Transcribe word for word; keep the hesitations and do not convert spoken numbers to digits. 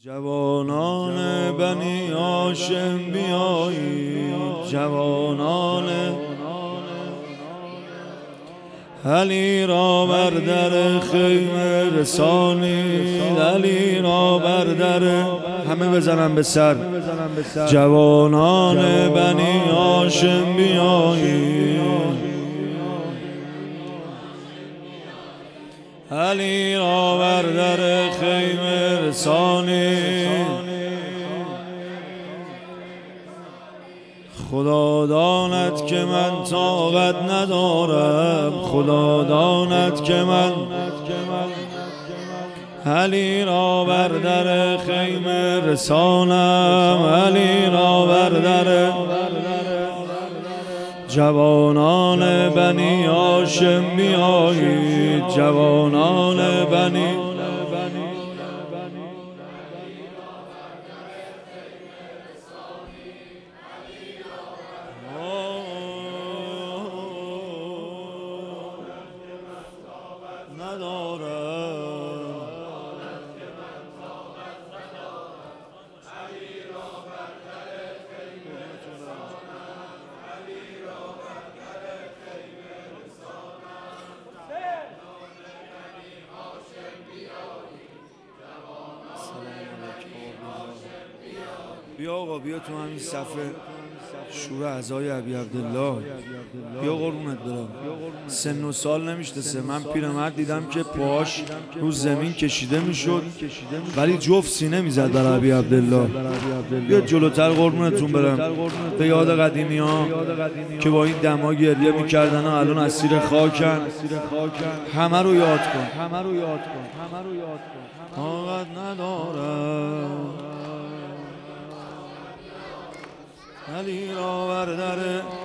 جوانان بنی هاشم بیایید، جوانان علی را بر در خیمه رسانید، علی را بر در همه بزنن به سر. جوانان بنی هاشم بیایید، علی را بر در خیمه رسانید. خدا داند که من طاقت ندارم، خدا داند که من علی را بر در خیمه رسانم، علی را بر در. جوانان بنی هاشم بیایید، جوانان بنی بیا آقا، بیا تو همین صفحه شور اعضای ابی عبدالله، بیا قربونت برم. سن و سال نمیشناسه. من پیرمرد دیدم که پاهاش رو زمین کشیده میشد ولی جفت سینه میزد برای ابی عبدالله. بیا جلوتر قربونتون برم، به یاد قدیمی ها که با این دما گریه میکردن و الان اسیر خاکن. همه رو یاد کن، همه رو یاد کن، همه رو یاد کن. طاقت ندارم علی را بر در